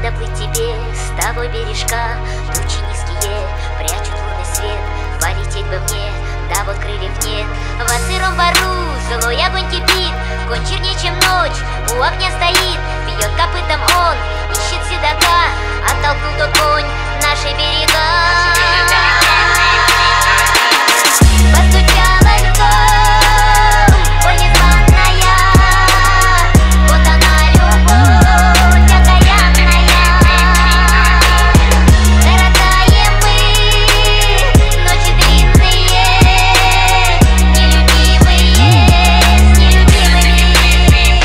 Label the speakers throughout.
Speaker 1: доплыть тебе с того бережка. Тучи низкие прячут лунный свет. Полететь бы мне, да вот крыльев нет. В сыром бару злой огонь кипит. Конь чернее, чем ночь, у огня стоит. Бьет копытом он, ищет седока. Оттолкнул тот конь наши берега. Постучалась в дом, боль незваная. Вот она, любовь окаянная. Коротаем мы ночи длинные, нелюбимые с нелюбимыми.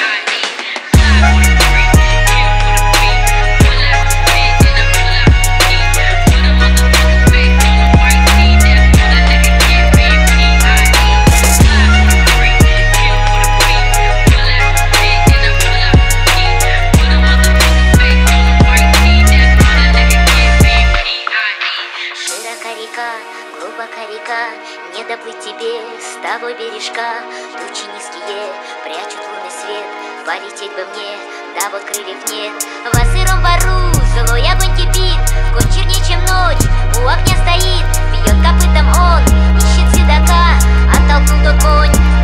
Speaker 1: Глубока река, не доплыть тебе с того бережка. Тучи низкие прячут лунный свет. Полететь бы мне, да вот крыльев нет. В сыром бару злой огонь кипит. Конь чернее, чем ночь, у огня стоит. Бьет копытом он, ищет седока. Оттолкнул тот конь